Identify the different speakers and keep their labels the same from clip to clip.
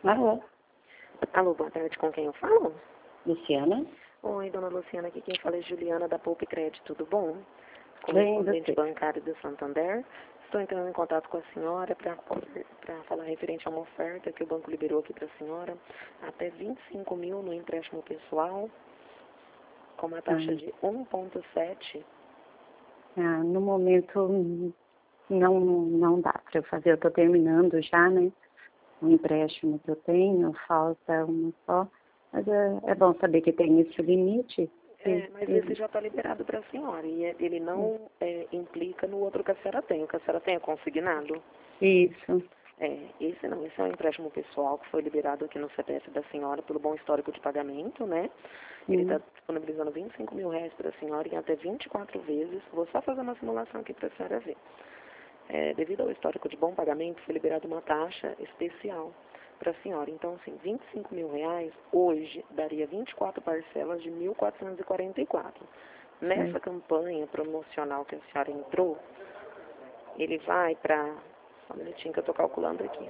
Speaker 1: Alô,
Speaker 2: Alô, boa tarde, com quem eu falo?
Speaker 1: Luciana?
Speaker 2: Oi, dona Luciana, aqui quem fala é Juliana da Poupe Crédito, tudo bom?
Speaker 1: Bem,
Speaker 2: Correspondente
Speaker 1: você.
Speaker 2: bancário do Santander. Estou entrando em contato com a senhora para falar referente a uma oferta que o banco liberou aqui para a senhora, até 25 mil no empréstimo pessoal, com uma taxa de 1,7.
Speaker 1: No momento não dá para eu fazer. Eu estou terminando já, né? O empréstimo que eu tenho, falta uma só. Mas é bom saber que tem esse limite.
Speaker 2: Mas esse já está liberado para a senhora e ele não implica no outro que a senhora tem. O que a senhora tem é consignado?
Speaker 1: Isso.
Speaker 2: Esse não, esse é um empréstimo pessoal que foi liberado aqui no CPF da senhora pelo bom histórico de pagamento, né? Ele está disponibilizando 25 mil reais para a senhora em até 24 vezes. Vou só fazer uma simulação aqui para a senhora ver. Devido ao histórico de bom pagamento, foi liberada uma taxa especial para a senhora. Então, assim, 25 mil reais hoje daria 24 parcelas de 1.444. Nessa campanha promocional que a senhora entrou, ele vai para... Só um minutinho que eu estou calculando aqui.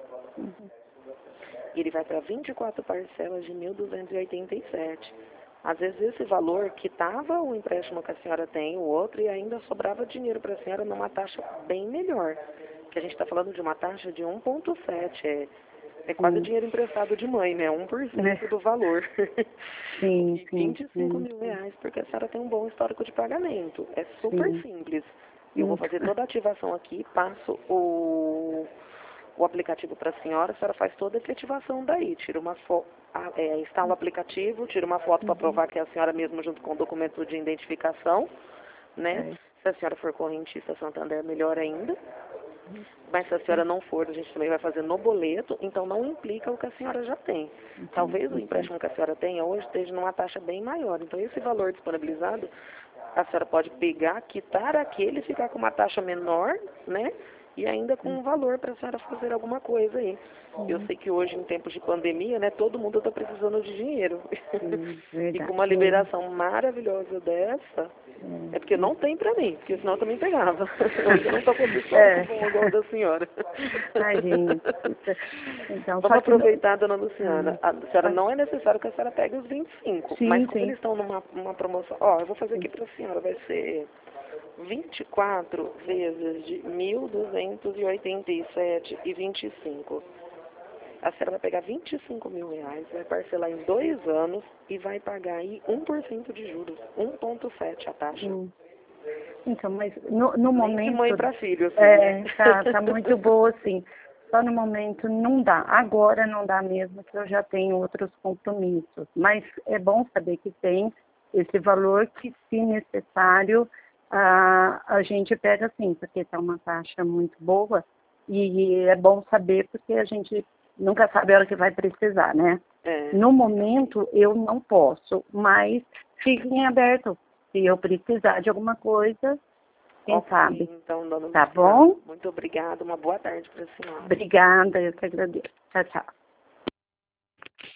Speaker 2: Ele vai para 24 parcelas de 1.287. Às vezes esse valor quitava o empréstimo que a senhora tem, o outro, e ainda sobrava dinheiro para a senhora numa taxa bem melhor. Que a gente está falando de uma taxa de 1,7. É quase dinheiro emprestado de mãe, né? 1% do valor.
Speaker 1: Sim,
Speaker 2: E 25 mil reais, porque a senhora tem um bom histórico de pagamento. É super simples. Eu vou fazer toda a ativação aqui, passo o aplicativo para a senhora faz toda essa ativação daí. Tira uma foto, instala o aplicativo, tira uma foto para provar que é a senhora mesmo junto com o documento de identificação, né? Se a senhora for correntista Santander, melhor ainda. Mas se a senhora não for, a gente também vai fazer no boleto, então não implica o que a senhora já tem. Talvez o empréstimo que a senhora tenha hoje esteja numa taxa bem maior. Então esse valor disponibilizado, a senhora pode pegar, quitar aquele, ficar com uma taxa menor, né? E ainda com um valor para a senhora fazer alguma coisa aí. Eu sei que hoje, em tempos de pandemia, né, todo mundo está precisando de dinheiro. E com uma liberação maravilhosa dessa, é porque não tem para mim, porque senão eu também pegava. Hoje eu não estou com esse histórico bom igual o da senhora.
Speaker 1: Tadinha. Então,
Speaker 2: Vamos aproveitar, dona Luciana. A senhora não é necessário que a senhora pegue os 25, mas como eles estão numa promoção... Ó, eu vou fazer aqui para a senhora, vai ser 24 vezes de 1.287,25. A senhora vai pegar 25 mil reais, vai parcelar em 2 anos e vai pagar aí 1% de juros, 1,7 a taxa.
Speaker 1: Então, mas no momento...
Speaker 2: De mãe para filho, assim, né?
Speaker 1: Tá muito boa, assim. Só no momento não dá. Agora não dá mesmo, que eu já tenho outros compromissos. Mas é bom saber que tem esse valor que, se necessário, a gente pega sim, porque está uma taxa muito boa. E é bom saber porque a gente nunca sabe a hora que vai precisar, né? No momento eu não posso, mas fiquem abertos. Se eu precisar de alguma coisa, quem sabe.
Speaker 2: Então, dona
Speaker 1: Tá
Speaker 2: Luciana,
Speaker 1: bom?
Speaker 2: muito obrigada, uma boa tarde para a senhora.
Speaker 1: Obrigada, eu que agradeço. Tchau, tchau.